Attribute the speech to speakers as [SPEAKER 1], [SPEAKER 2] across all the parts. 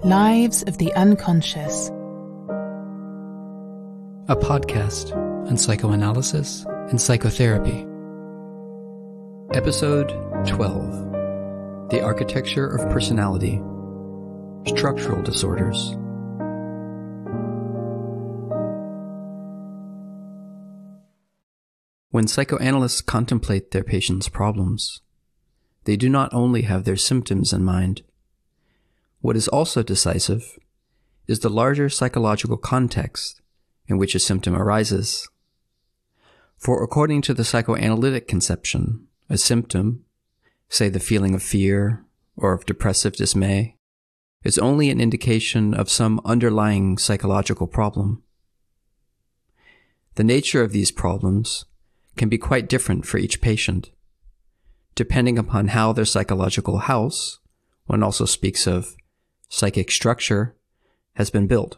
[SPEAKER 1] Lives of the Unconscious.
[SPEAKER 2] A podcast on psychoanalysis and psychotherapy. Episode 12. The Architecture of Personality. Structural Disorders. When psychoanalysts contemplate their patients' problems, they do not only have their symptoms in mind. What is also decisive is the larger psychological context in which a symptom arises. For according to the psychoanalytic conception, a symptom, say the feeling of fear or of depressive dismay, is only an indication of some underlying psychological problem. The nature of these problems can be quite different for each patient, depending upon how their psychological house, one also speaks of psychic structure, has been built.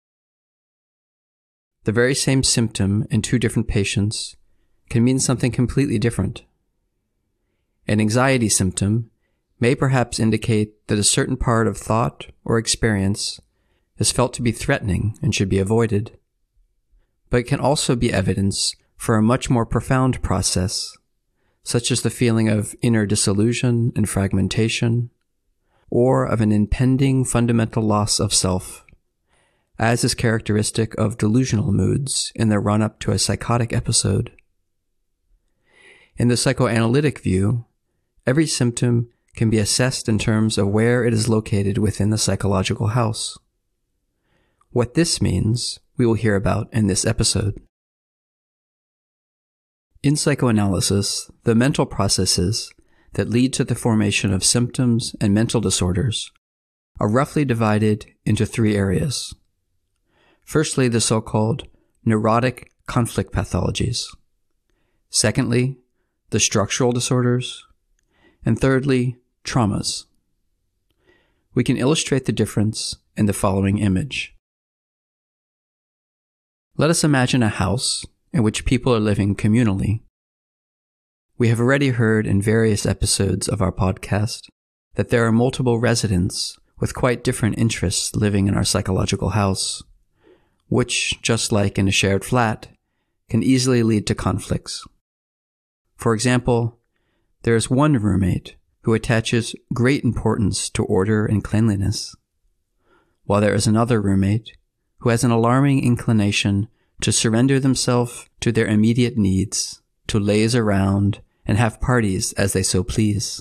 [SPEAKER 2] The very same symptom in two different patients can mean something completely different. An anxiety symptom may perhaps indicate that a certain part of thought or experience is felt to be threatening and should be avoided, but it can also be evidence for a much more profound process, such as the feeling of inner disillusion and fragmentation, or of an impending fundamental loss of self, as is characteristic of delusional moods in the run-up to a psychotic episode. In the psychoanalytic view, every symptom can be assessed in terms of where it is located within the psychological house. What this means, we will hear about in this episode. In psychoanalysis, the mental processes that lead to the formation of symptoms and mental disorders are roughly divided into three areas. Firstly, the so-called neurotic conflict pathologies. Secondly, the structural disorders. And thirdly, traumas. We can illustrate the difference in the following image. Let us imagine a house in which people are living communally. We have already heard in various episodes of our podcast that there are multiple residents with quite different interests living in our psychological house, which, just like in a shared flat, can easily lead to conflicts. For example, there is one roommate who attaches great importance to order and cleanliness, while there is another roommate who has an alarming inclination to surrender themselves to their immediate needs, to laze around and have parties as they so please.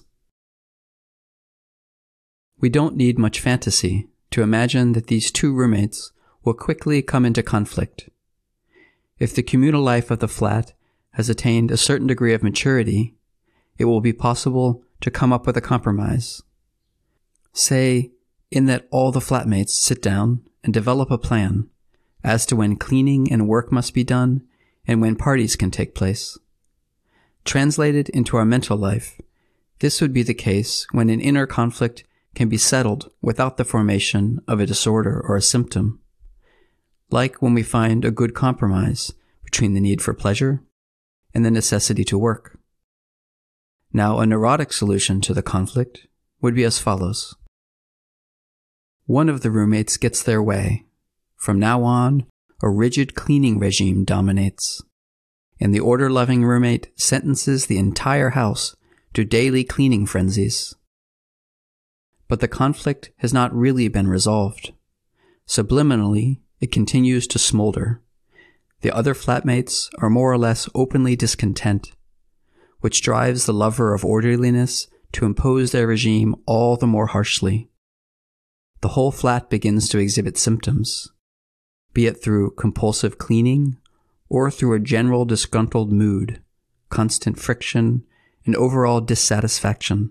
[SPEAKER 2] We don't need much fantasy to imagine that these two roommates will quickly come into conflict. If the communal life of the flat has attained a certain degree of maturity, it will be possible to come up with a compromise. Say, in that all the flatmates sit down and develop a plan as to when cleaning and work must be done and when parties can take place. Translated into our mental life, this would be the case when an inner conflict can be settled without the formation of a disorder or a symptom, like when we find a good compromise between the need for pleasure and the necessity to work. Now, a neurotic solution to the conflict would be as follows. One of the roommates gets their way. From now on, a rigid cleaning regime dominates, and the order-loving roommate sentences the entire house to daily cleaning frenzies. But the conflict has not really been resolved. Subliminally, it continues to smolder. The other flatmates are more or less openly discontent, which drives the lover of orderliness to impose their regime all the more harshly. The whole flat begins to exhibit symptoms, be it through compulsive cleaning or through a general disgruntled mood, constant friction, and overall dissatisfaction.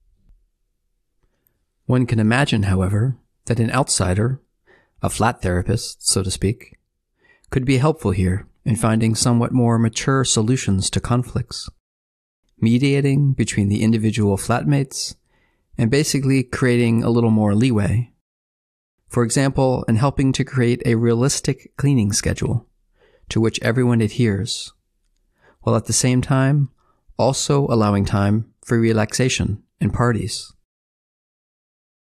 [SPEAKER 2] One can imagine, however, that an outsider, a flat therapist, so to speak, could be helpful here in finding somewhat more mature solutions to conflicts, mediating between the individual flatmates and basically creating a little more leeway. For example, in helping to create a realistic cleaning schedule to which everyone adheres, while at the same time also allowing time for relaxation and parties.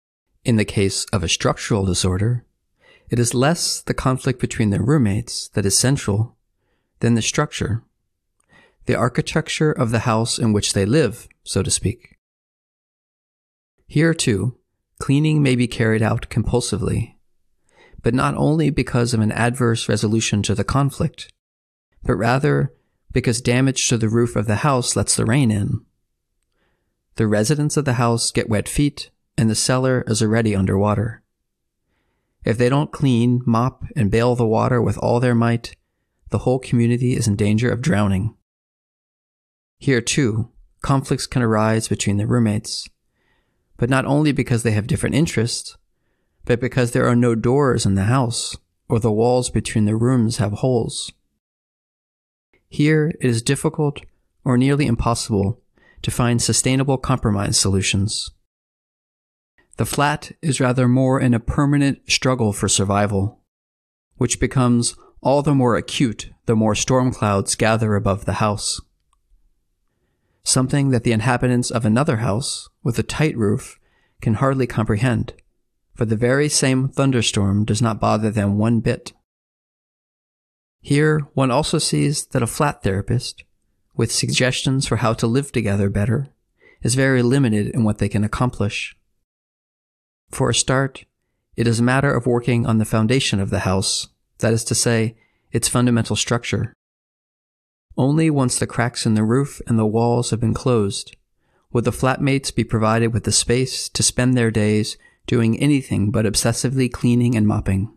[SPEAKER 2] In the case of a structural disorder, it is less the conflict between the roommates that is central than the structure, the architecture of the house in which they live, so to speak. Here, too, cleaning may be carried out compulsively, but not only because of an adverse resolution to the conflict, but rather because damage to the roof of the house lets the rain in. The residents of the house get wet feet, and the cellar is already underwater. If they don't clean, mop, and bail the water with all their might, the whole community is in danger of drowning. Here, too, conflicts can arise between the roommates, but not only because they have different interests, but because there are no doors in the house, or the walls between the rooms have holes. Here, it is difficult or nearly impossible to find sustainable compromise solutions. The flat is rather more in a permanent struggle for survival, which becomes all the more acute the more storm clouds gather above the house. Something that the inhabitants of another house with a tight roof can hardly comprehend, for the very same thunderstorm does not bother them one bit. Here, one also sees that a flat therapist, with suggestions for how to live together better, is very limited in what they can accomplish. For a start, it is a matter of working on the foundation of the house, that is to say, its fundamental structure. Only once the cracks in the roof and the walls have been closed would the flatmates be provided with the space to spend their days doing anything but obsessively cleaning and mopping.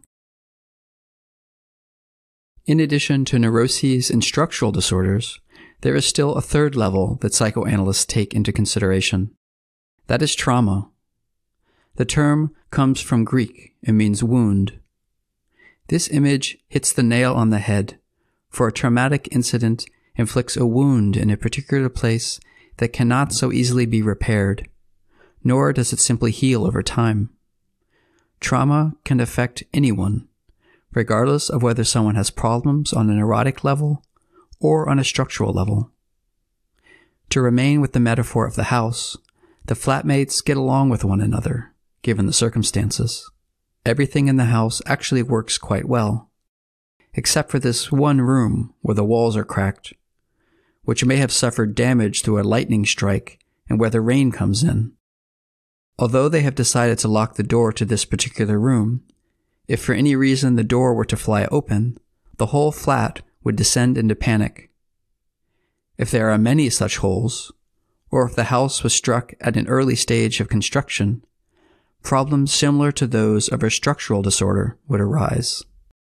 [SPEAKER 2] In addition to neuroses and structural disorders, there is still a third level that psychoanalysts take into consideration. That is trauma. The term comes from Greek and means wound. This image hits the nail on the head, for a traumatic incident inflicts a wound in a particular place that cannot so easily be repaired, nor does it simply heal over time. Trauma can affect anyone, regardless of whether someone has problems on an neurotic level or on a structural level. To remain with the metaphor of the house, the flatmates get along with one another, given the circumstances. Everything in the house actually works quite well, except for this one room where the walls are cracked, which may have suffered damage through a lightning strike and where the rain comes in. Although they have decided to lock the door to this particular room, if for any reason the door were to fly open, the whole flat would descend into panic. If there are many such holes, or if the house was struck at an early stage of construction, problems similar to those of a structural disorder would arise.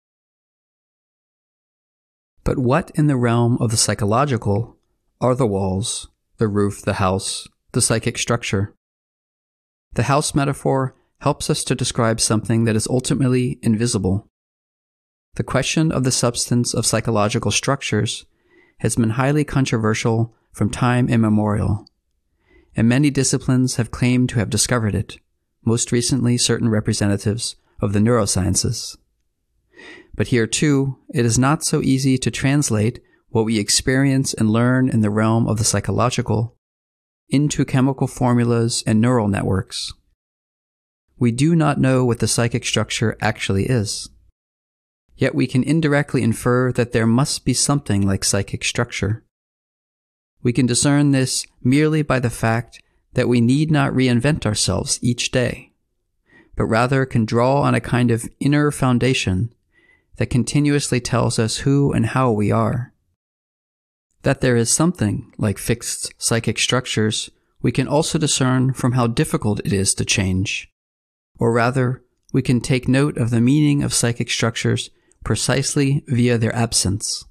[SPEAKER 2] But what in the realm of the psychological are the walls, the roof, the house, the psychic structure? The house metaphor helps us to describe something that is ultimately invisible. The question of the substance of psychological structures has been highly controversial from time immemorial, and many disciplines have claimed to have discovered it, most recently certain representatives of the neurosciences. But here too, it is not so easy to translate what we experience and learn in the realm of the psychological into chemical formulas and neural networks. We do not know what the psychic structure actually is. Yet we can indirectly infer that there must be something like psychic structure. We can discern this merely by the fact that we need not reinvent ourselves each day, but rather can draw on a kind of inner foundation that continuously tells us who and how we are. That there is something like fixed psychic structures we can also discern from how difficult it is to change. Or rather, we can take note of the meaning of psychic structures precisely via their absence.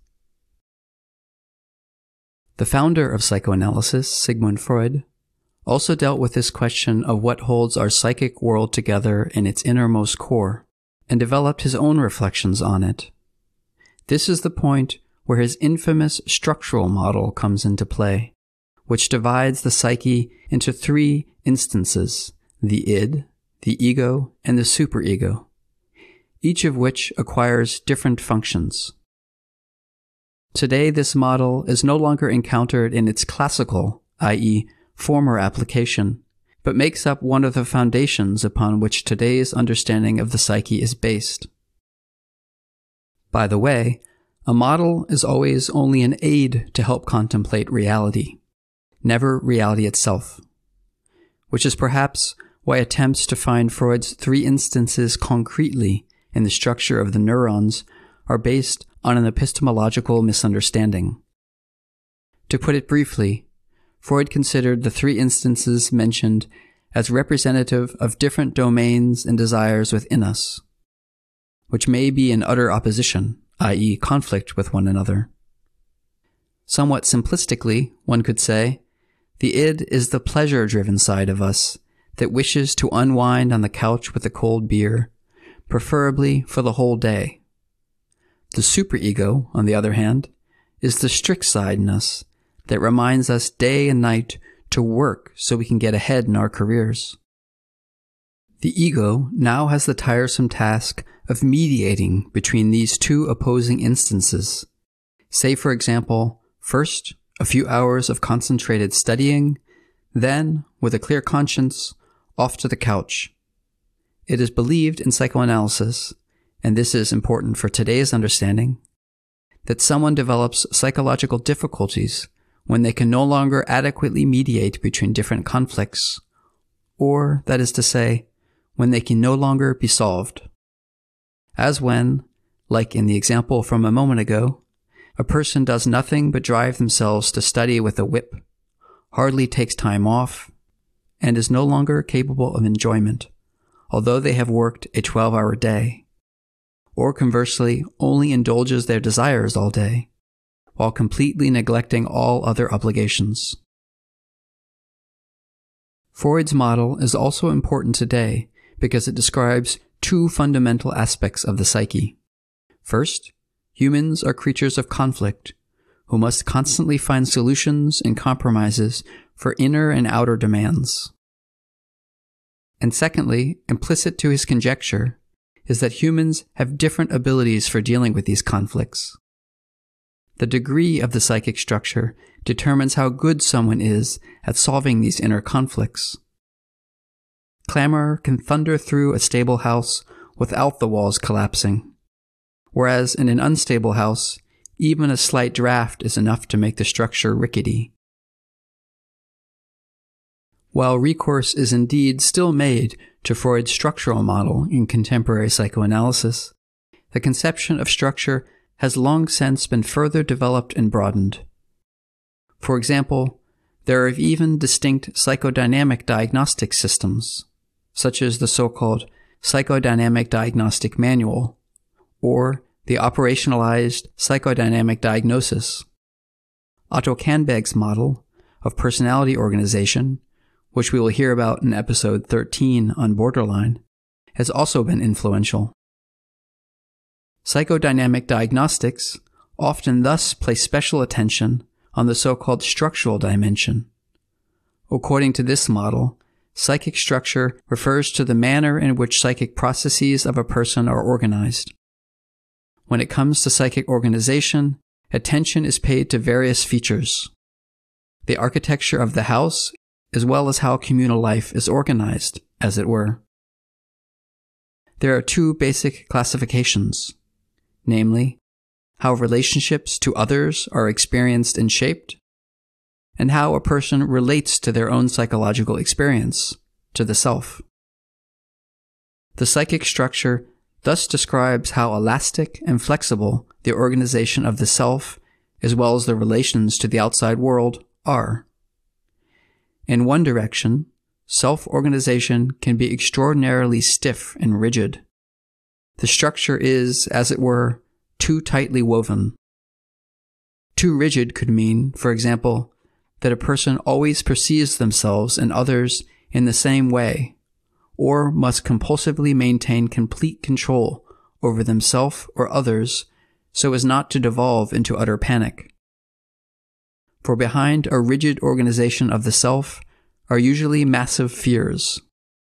[SPEAKER 2] The founder of psychoanalysis, Sigmund Freud, also dealt with this question of what holds our psychic world together in its innermost core, and developed his own reflections on it. This is the point where his infamous structural model comes into play, which divides the psyche into three instances: the id, the ego, and the superego, each of which acquires different functions. Today, this model is no longer encountered in its classical, i.e., former application, but makes up one of the foundations upon which today's understanding of the psyche is based. By the way, a model is always only an aid to help contemplate reality, never reality itself, which is perhaps why attempts to find Freud's 3 instances concretely in the structure of the neurons are based on an epistemological misunderstanding. To put it briefly, Freud considered the 3 instances mentioned as representative of different domains and desires within us, which may be in utter opposition, i.e., conflict with one another. Somewhat simplistically, one could say, the id is the pleasure-driven side of us that wishes to unwind on the couch with a cold beer, preferably for the whole day. The superego, on the other hand, is the strict side in us that reminds us day and night to work so we can get ahead in our careers. The ego now has the tiresome task of mediating between these 2 opposing instances. Say, for example, first, a few hours of concentrated studying, then, with a clear conscience, off to the couch. It is believed in psychoanalysis, and this is important for today's understanding, that someone develops psychological difficulties when they can no longer adequately mediate between different conflicts, or, that is to say, when they can no longer be solved. As when, like in the example from a moment ago, a person does nothing but drive themselves to study with a whip, hardly takes time off, and is no longer capable of enjoyment, although they have worked a 12-hour day, or conversely only indulges their desires all day, while completely neglecting all other obligations. Freud's model is also important today because it describes 2 fundamental aspects of the psyche. First, humans are creatures of conflict, who must constantly find solutions and compromises for inner and outer demands. And secondly, implicit to his conjecture, is that humans have different abilities for dealing with these conflicts. The degree of the psychic structure determines how good someone is at solving these inner conflicts. Clamor can thunder through a stable house without the walls collapsing, whereas in an unstable house, even a slight draft is enough to make the structure rickety. While recourse is indeed still made to Freud's structural model in contemporary psychoanalysis, the conception of structure has long since been further developed and broadened. For example, there are even distinct psychodynamic diagnostic systems, such as the so-called Psychodynamic Diagnostic Manual, or the Operationalized Psychodynamic Diagnosis. Otto Kannbeg's model of personality organization, which we will hear about in episode 13 on Borderline, has also been influential. Psychodynamic diagnostics often thus place special attention on the so-called structural dimension. According to this model, psychic structure refers to the manner in which psychic processes of a person are organized. When it comes to psychic organization, attention is paid to various features: the architecture of the house, as well as how communal life is organized, as it were. There are 2 basic classifications, namely, how relationships to others are experienced and shaped, and how a person relates to their own psychological experience, to the self. The psychic structure thus describes how elastic and flexible the organization of the self, as well as the relations to the outside world, are. In one direction, self-organization can be extraordinarily stiff and rigid. The structure is, as it were, too tightly woven. Too rigid could mean, for example, that a person always perceives themselves and others in the same way, or must compulsively maintain complete control over themselves or others so as not to devolve into utter panic. For behind a rigid organization of the self are usually massive fears.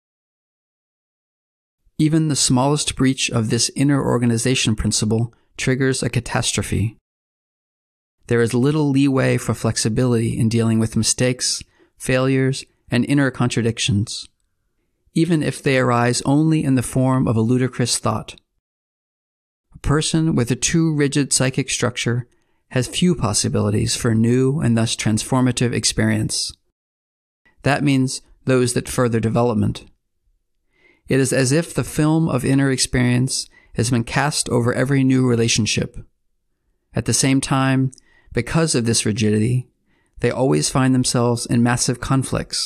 [SPEAKER 2] Even the smallest breach of this inner organization principle triggers a catastrophe. There is little leeway for flexibility in dealing with mistakes, failures, and inner contradictions, even if they arise only in the form of a ludicrous thought. A person with a too rigid psychic structure has few possibilities for new and thus transformative experience. That means those that further development. It is as if the film of inner experience has been cast over every new relationship. At the same time, because of this rigidity, they always find themselves in massive conflicts.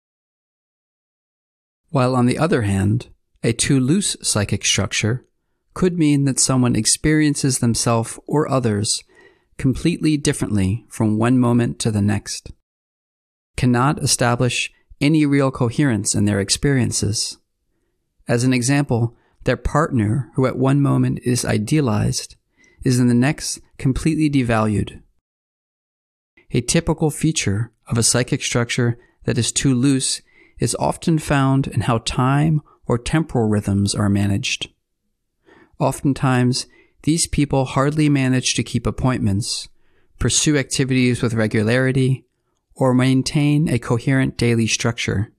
[SPEAKER 2] While on the other hand, a too loose psychic structure could mean that someone experiences themselves or others completely differently from one moment to the next, cannot establish any real coherence in their experiences. As an example, their partner, who at one moment is idealized, is in the next completely devalued. A typical feature of a psychic structure that is too loose is often found in how time or temporal rhythms are managed. Oftentimes, these people hardly manage to keep appointments, pursue activities with regularity, or maintain a coherent daily structure.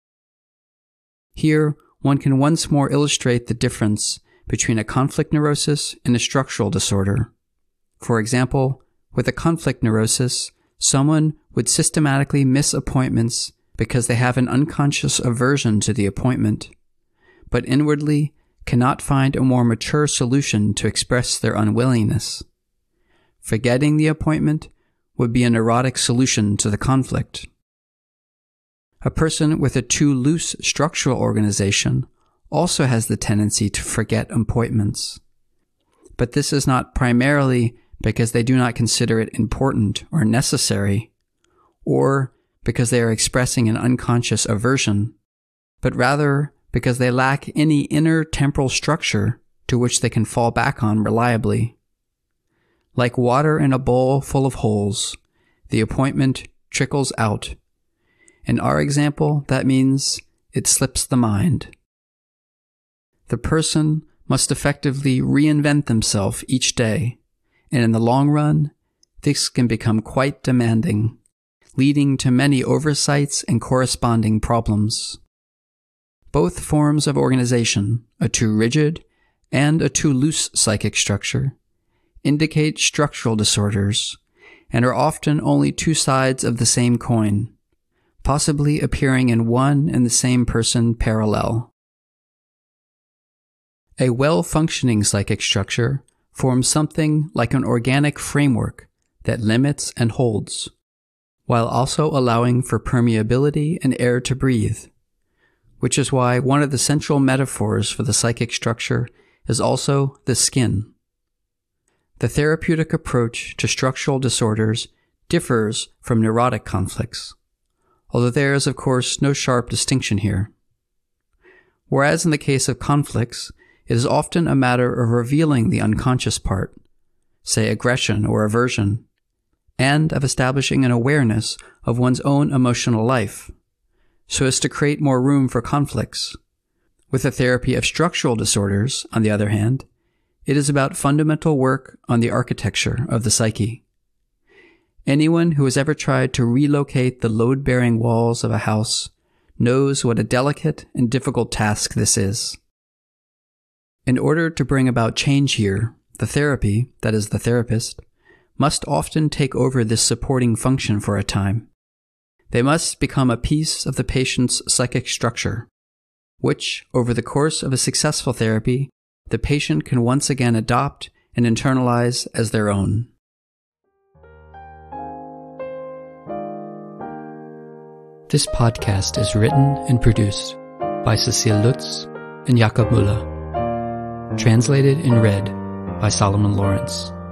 [SPEAKER 2] Here, one can once more illustrate the difference between a conflict neurosis and a structural disorder. For example, with a conflict neurosis, someone would systematically miss appointments because they have an unconscious aversion to the appointment, but inwardly cannot find a more mature solution to express their unwillingness. Forgetting the appointment would be a neurotic solution to the conflict. A person with a too loose structural organization also has the tendency to forget appointments. But this is not primarily because they do not consider it important or necessary, or because they are expressing an unconscious aversion, but rather because they lack any inner temporal structure to which they can fall back on reliably. Like water in a bowl full of holes, the appointment trickles out. In our example, that means it slips the mind. The person must effectively reinvent themselves each day, and in the long run, this can become quite demanding, leading to many oversights and corresponding problems. Both forms of organization, a too rigid and a too loose psychic structure, indicate structural disorders and are often only two sides of the same coin, possibly appearing in one and the same person parallel. A well-functioning psychic structure forms something like an organic framework that limits and holds, while also allowing for permeability and air to breathe, which is why one of the central metaphors for the psychic structure is also the skin. The therapeutic approach to structural disorders differs from neurotic conflicts, although there is, of course, no sharp distinction here. Whereas in the case of conflicts, it is often a matter of revealing the unconscious part, say aggression or aversion, and of establishing an awareness of one's own emotional life, so as to create more room for conflicts. With the therapy of structural disorders, on the other hand, it is about fundamental work on the architecture of the psyche. Anyone who has ever tried to relocate the load-bearing walls of a house knows what a delicate and difficult task this is. In order to bring about change here, the therapy, that is the therapist, must often take over this supporting function for a time. They must become a piece of the patient's psychic structure, which, over the course of a successful therapy, the patient can once again adopt and internalize as their own. This podcast is written and produced by Cecile Lutz and Jakob Müller. Translated and read by Solomon Lawrence.